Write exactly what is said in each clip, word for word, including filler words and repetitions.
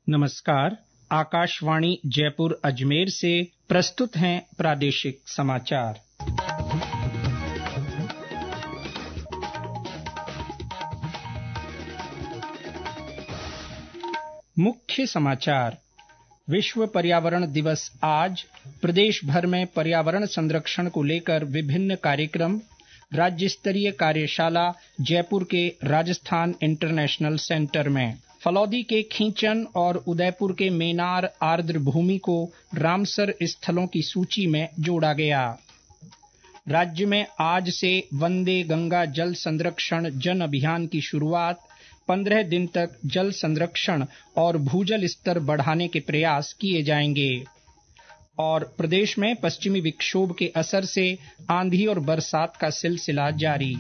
नमस्कार। आकाशवाणी जयपुर अजमेर से प्रस्तुत हैं प्रादेशिक समाचार। मुख्य समाचार। विश्व पर्यावरण दिवस आज। प्रदेश भर में पर्यावरण संरक्षण को लेकर विभिन्न कार्यक्रम। राज्य स्तरीय कार्यशाला जयपुर के राजस्थान इंटरनेशनल सेंटर में। फलौदी के खींचन और उदयपुर के मेनार आर्द्र भूमि को रामसर स्थलों की सूची में जोड़ा गया। राज्य में आज से वंदे गंगा जल संरक्षण जन अभियान की शुरुआत। पंद्रह दिन तक जल संरक्षण और भूजल स्तर बढ़ाने के प्रयास किए जाएंगे। और प्रदेश में पश्चिमी विक्षोभ के असर से आंधी और बरसात का सिलसिला जारी।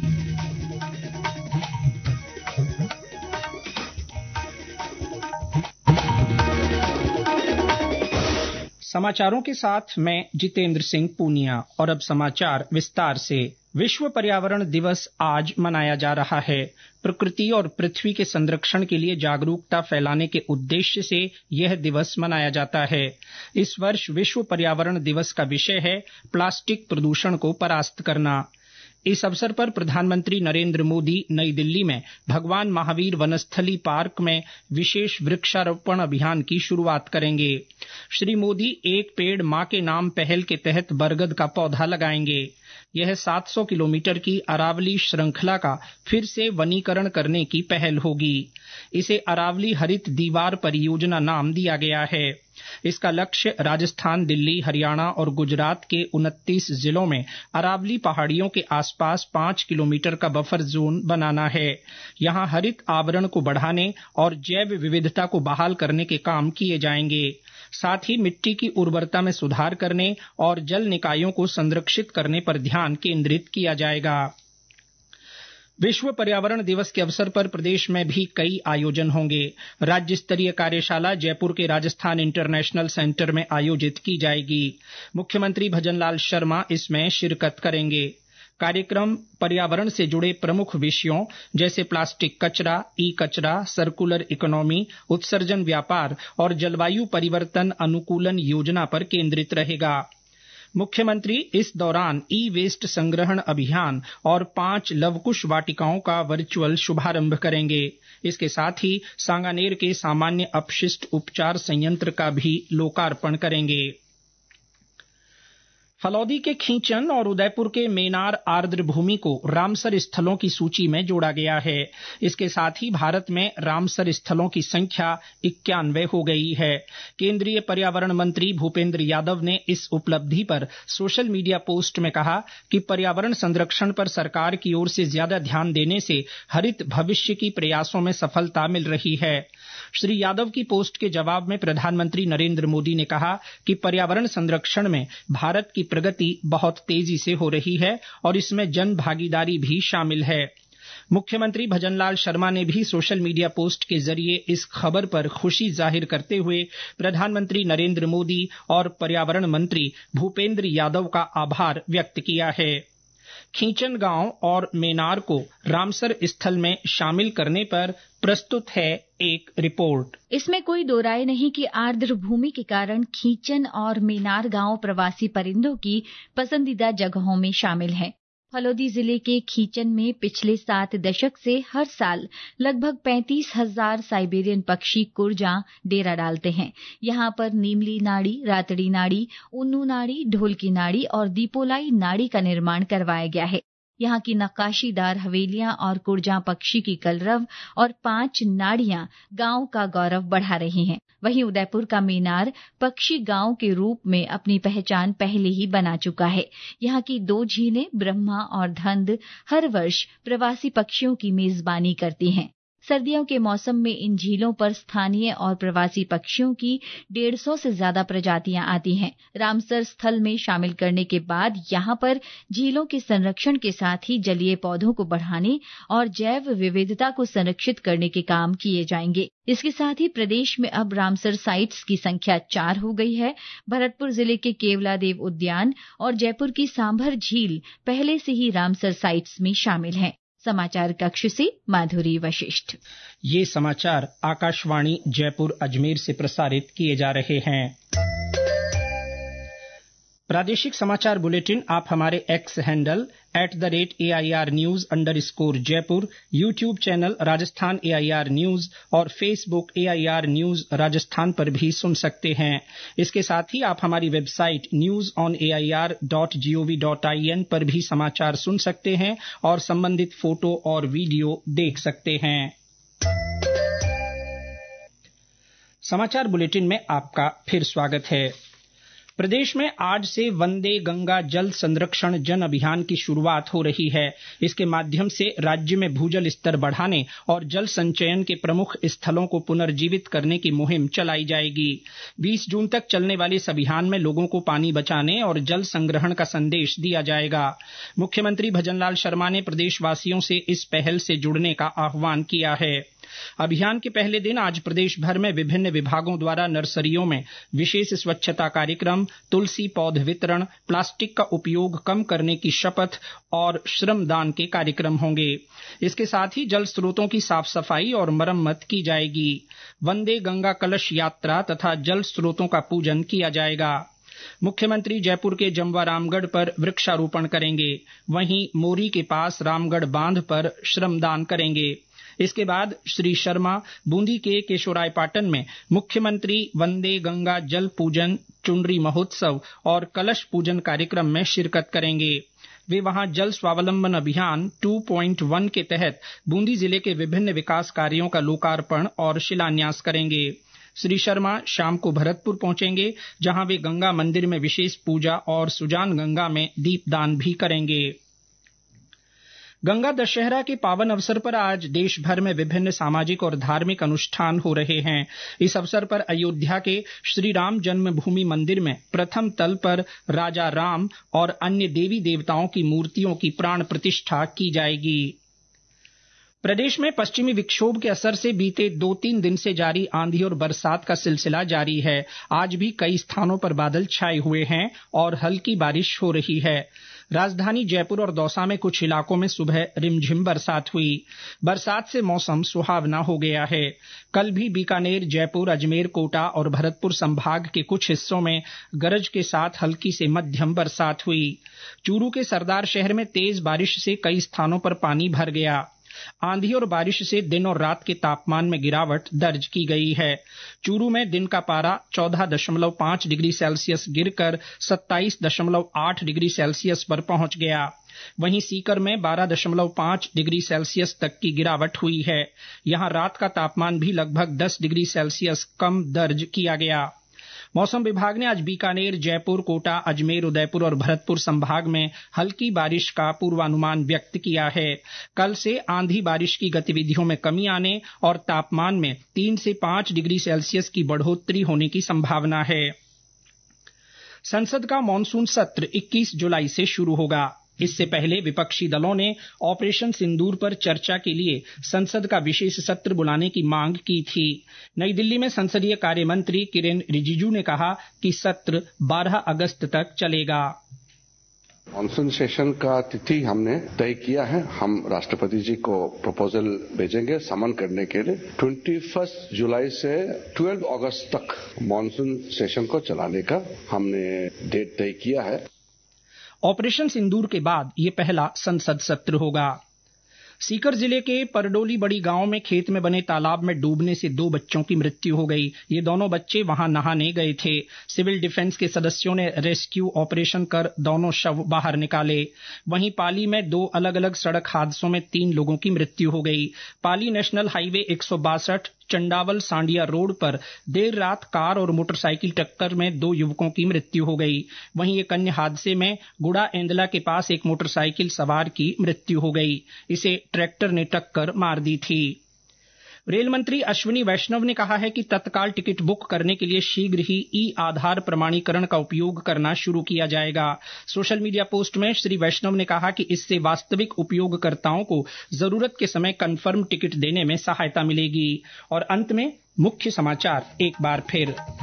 समाचारों के साथ मैं जितेंद्र सिंह पूनिया। और अब समाचार विस्तार से। विश्व पर्यावरण दिवस आज मनाया जा रहा है। प्रकृति और पृथ्वी के संरक्षण के लिए जागरूकता फैलाने के उद्देश्य से यह दिवस मनाया जाता है। इस वर्ष विश्व पर्यावरण दिवस का विषय है प्लास्टिक प्रदूषण को परास्त करना। इस अवसर पर प्रधानमंत्री नरेंद्र मोदी नई दिल्ली में भगवान महावीर वनस्थली पार्क में विशेष वृक्षारोपण अभियान की शुरुआत करेंगे। श्री मोदी एक पेड़ मां के नाम पहल के तहत बरगद का पौधा लगाएंगे। यह सात सौ किलोमीटर की अरावली श्रृंखला का फिर से वनीकरण करने की पहल होगी। इसे अरावली हरित दीवार परियोजना नाम दिया गया है। इसका लक्ष्य राजस्थान, दिल्ली, हरियाणा और गुजरात के उनतीस जिलों में अरावली पहाड़ियों के आसपास पाँच किलोमीटर का बफर जोन बनाना है। यहां हरित आवरण को बढ़ाने और जैव विविधता को बहाल करने के काम किए जाएंगे। साथ ही मिट्टी की उर्वरता में सुधार करने और जल निकायों को संरक्षित करने पर ध्यान केंद्रित किया जाएगा। विश्व पर्यावरण दिवस के अवसर पर प्रदेश में भी कई आयोजन होंगे। राज्य स्तरीय कार्यशाला जयपुर के राजस्थान इंटरनेशनल सेंटर में आयोजित की जाएगी। मुख्यमंत्री भजनलाल शर्मा इसमें शिरकत करेंगे। कार्यक्रम पर्यावरण से जुड़े प्रमुख विषयों जैसे प्लास्टिक कचरा, ई कचरा, सर्कुलर इकोनॉमी, उत्सर्जन व्यापार और जलवायु परिवर्तन अनुकूलन योजना पर केंद्रित रहेगा। मुख्यमंत्री इस दौरान ई वेस्ट संग्रहण अभियान और पांच लवकुश वाटिकाओं का वर्चुअल शुभारंभ करेंगे। इसके साथ ही सांगानेर के सामान्य अपशिष्ट उपचार संयंत्र का भी लोकार्पण करेंगे। फलौदी के खींचन और उदयपुर के मेनार आर्द्र भूमि को रामसर स्थलों की सूची में जोड़ा गया है। इसके साथ ही भारत में रामसर स्थलों की संख्या इक्यानवे हो गई है। केंद्रीय पर्यावरण मंत्री भूपेंद्र यादव ने इस उपलब्धि पर सोशल मीडिया पोस्ट में कहा कि पर्यावरण संरक्षण पर सरकार की ओर से ज्यादा ध्यान देने से हरित भविष्य की प्रयासों में सफलता मिल रही है। श्री यादव की पोस्ट के जवाब में प्रधानमंत्री नरेंद्र मोदी ने कहा कि पर्यावरण संरक्षण में भारत की प्रगति बहुत तेजी से हो रही है और इसमें जन भागीदारी भी शामिल है। मुख्यमंत्री भजनलाल शर्मा ने भी सोशल मीडिया पोस्ट के जरिए इस खबर पर खुशी जाहिर करते हुए प्रधानमंत्री नरेंद्र मोदी और पर्यावरण मंत्री भूपेंद्र यादव का आभार व्यक्त किया है। खींचन गांव और मेनार को रामसर स्थल में शामिल करने पर प्रस्तुत है एक रिपोर्ट। इसमें कोई दो राय नहीं कि आर्द्र भूमि के कारण खींचन और मेनार गांव प्रवासी परिंदों की पसंदीदा जगहों में शामिल हैं। फलौदी जिले के खींचन में पिछले सात दशक से हर साल लगभग पैंतीस हजार साइबेरियन पक्षी कुरजां डेरा डालते हैं। यहाँ पर नीमली नाड़ी, रातड़ी नाड़ी, उन्नू नाड़ी, ढोलकी नाड़ी और दीपोलाई नाड़ी का निर्माण करवाया गया है। यहाँ की नक्काशीदार हवेलियां और कुरजां पक्षी की कलरव और पांच नाड़ियां गांव का गौरव बढ़ा रही हैं। वहीं उदयपुर का मीनार पक्षी गांव के रूप में अपनी पहचान पहले ही बना चुका है। यहाँ की दो झीलें ब्रह्मा और धंध हर वर्ष प्रवासी पक्षियों की मेजबानी करती हैं। सर्दियों के मौसम में इन झीलों पर स्थानीय और प्रवासी पक्षियों की डेढ़ सौ से ज्यादा प्रजातियां आती हैं। रामसर स्थल में शामिल करने के बाद यहां पर झीलों के संरक्षण के साथ ही जलीय पौधों को बढ़ाने और जैव विविधता को संरक्षित करने के काम किए जाएंगे। इसके साथ ही प्रदेश में अब रामसर साइट्स की संख्या चार हो गई है। भरतपुर जिले के केवलादेव उद्यान और जयपुर की सांभर झील पहले से ही रामसर साइट्स में शामिल हैं। समाचार कक्ष से माधुरी वशिष्ठ। ये समाचार आकाशवाणी जयपुर अजमेर से प्रसारित किए जा रहे हैं। प्रादेशिक समाचार बुलेटिन आप हमारे X handle at the rate A I R news underscore Jaipur, YouTube channel Rajasthan A I R news और Facebook A I R news Rajasthan पर भी सुन सकते हैं। इसके साथ ही आप हमारी website news on A I R dot G O V dot I N पर भी समाचार सुन सकते हैं और संबंधित फोटो और वीडियो देख सकते हैं। समाचार बुलेटिन में आपका फिर स्वागत है। प्रदेश में आज से वंदे गंगा जल संरक्षण जन अभियान की शुरुआत हो रही है। इसके माध्यम से राज्य में भूजल स्तर बढ़ाने और जल संचयन के प्रमुख स्थलों को पुनर्जीवित करने की मुहिम चलाई जाएगी। बीस जून तक चलने वाले इस अभियान में लोगों को पानी बचाने और जल संग्रहण का संदेश दिया जाएगा। मुख्यमंत्री भजनलाल शर्मा ने प्रदेशवासियों से इस पहल से जुड़ने का आह्वान किया है। अभियान के पहले दिन आज प्रदेश भर में विभिन्न विभागों द्वारा नर्सरियों में विशेष स्वच्छता कार्यक्रम, तुलसी पौध वितरण, प्लास्टिक का उपयोग कम करने की शपथ और श्रमदान के कार्यक्रम होंगे। इसके साथ ही जल स्रोतों की साफ सफाई और मरम्मत की जाएगी। वंदे गंगा कलश यात्रा तथा जल स्रोतों का पूजन किया जाएगा। मुख्यमंत्री जयपुर के जमवा रामगढ़ पर वृक्षारोपण करेंगे। वहीं मोरी के पास रामगढ़ बांध पर श्रमदान करेंगे। इसके बाद श्री शर्मा बूंदी के केशोरायपाटन में मुख्यमंत्री वंदे गंगा जल पूजन, चुनरी महोत्सव और कलश पूजन कार्यक्रम में शिरकत करेंगे। वे वहां जल स्वावलंबन अभियान टू पॉइंट वन के तहत बूंदी जिले के विभिन्न विकास कार्यों का लोकार्पण और शिलान्यास करेंगे। श्री शर्मा शाम को भरतपुर पहुंचेंगे, जहां वे गंगा मंदिर में विशेष पूजा और सुजान गंगा में दीपदान भी करेंगे। गंगा दशहरा के पावन अवसर पर आज देश भर में विभिन्न सामाजिक और धार्मिक अनुष्ठान हो रहे हैं। इस अवसर पर अयोध्या के श्री राम जन्मभूमि मंदिर में प्रथम तल पर राजा राम और अन्य देवी देवताओं की मूर्तियों की प्राण प्रतिष्ठा की जाएगी। प्रदेश में पश्चिमी विक्षोभ के असर से बीते दो तीन दिन से जारी आंधी और बरसात का सिलसिला जारी है। आज भी कई स्थानों पर बादल छाए हुए हैं और हल्की बारिश हो रही है। राजधानी जयपुर और दौसा में कुछ इलाकों में सुबह रिमझिम बरसात हुई। बरसात से मौसम सुहावना हो गया है। कल भी बीकानेर, जयपुर, अजमेर, कोटा और भरतपुर संभाग के कुछ हिस्सों में गरज के साथ हल्की से मध्यम बरसात हुई। चूरू के सरदार शहर में तेज बारिश से कई स्थानों पर पानी भर गया। आंधी और बारिश से दिन और रात के तापमान में गिरावट दर्ज की गई है। चूरू में दिन का पारा चौदह दशमलव पाँच डिग्री सेल्सियस गिरकर सत्ताईस दशमलव आठ डिग्री सेल्सियस पर पहुंच गया। वहीं सीकर में बारह दशमलव पाँच डिग्री सेल्सियस तक की गिरावट हुई है। यहां रात का तापमान भी लगभग दस डिग्री सेल्सियस कम दर्ज किया गया। मौसम विभाग ने आज बीकानेर, जयपुर, कोटा, अजमेर, उदयपुर और भरतपुर संभाग में हल्की बारिश का पूर्वानुमान व्यक्त किया है। कल से आंधी बारिश की गतिविधियों में कमी आने और तापमान में तीन से पाँच डिग्री सेल्सियस की बढ़ोतरी होने की संभावना है। संसद का मॉनसून सत्र इक्कीस जुलाई से शुरू होगा। इससे पहले विपक्षी दलों ने ऑपरेशन सिंदूर पर चर्चा के लिए संसद का विशेष सत्र बुलाने की मांग की थी। नई दिल्ली में संसदीय कार्य मंत्री किरेन रिजिजू ने कहा कि सत्र बारह अगस्त तक चलेगा। मॉनसून सेशन का तिथि हमने तय किया है। हम राष्ट्रपति जी को प्रपोजल भेजेंगे समन करने के लिए। इक्कीस जुलाई से बारह अगस्त तक मॉनसून सेशन को चलाने का हमने डेट तय किया है। ऑपरेशन सिंदूर के बाद ये पहला संसद सत्र होगा। सीकर जिले के परडोली बड़ी गांव में खेत में बने तालाब में डूबने से दो बच्चों की मृत्यु हो गई। ये दोनों बच्चे वहां नहाने गए थे। सिविल डिफेंस के सदस्यों ने रेस्क्यू ऑपरेशन कर दोनों शव बाहर निकाले। वहीं पाली में दो अलग अलग सड़क हादसों में तीन लोगों की मृत्यु हो गई। पाली नेशनल हाईवे एक सौ बासठ चंडावल सांडिया रोड पर देर रात कार और मोटरसाइकिल टक्कर में दो युवकों की मृत्यु हो गई। वहीं एक अन्य हादसे में गुड़ा एंदला के पास एक मोटरसाइकिल सवार की मृत्यु हो गई। इसे ट्रैक्टर ने टक्कर मार दी थी। रेल मंत्री अश्विनी वैष्णव ने कहा है कि तत्काल टिकट बुक करने के लिए शीघ्र ही ई आधार प्रमाणीकरण का उपयोग करना शुरू किया जाएगा। सोशल मीडिया पोस्ट में श्री वैष्णव ने कहा कि इससे वास्तविक उपयोगकर्ताओं को जरूरत के समय कंफर्म टिकट देने में सहायता मिलेगी। और अंत में मुख्य समाचार एक बार फिर।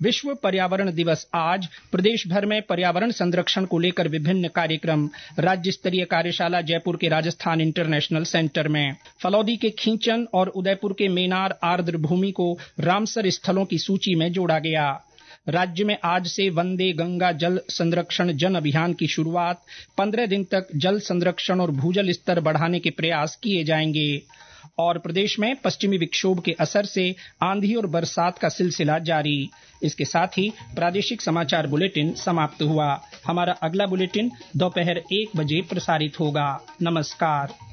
विश्व पर्यावरण दिवस आज। प्रदेश भर में पर्यावरण संरक्षण को लेकर विभिन्न कार्यक्रम। राज्य स्तरीय कार्यशाला जयपुर के राजस्थान इंटरनेशनल सेंटर में। फलौदी के खींचन और उदयपुर के मेनार आर्द्र भूमि को रामसर स्थलों की सूची में जोड़ा गया। राज्य में आज से वंदे गंगा जल संरक्षण जन अभियान की शुरुआत। पंद्रह दिन तक जल संरक्षण और भूजल स्तर बढ़ाने के प्रयास किए जाएंगे। और प्रदेश में पश्चिमी विक्षोभ के असर से आंधी और बरसात का सिलसिला जारी। इसके साथ ही प्रादेशिक समाचार बुलेटिन समाप्त हुआ। हमारा अगला बुलेटिन दोपहर एक बजे प्रसारित होगा। नमस्कार।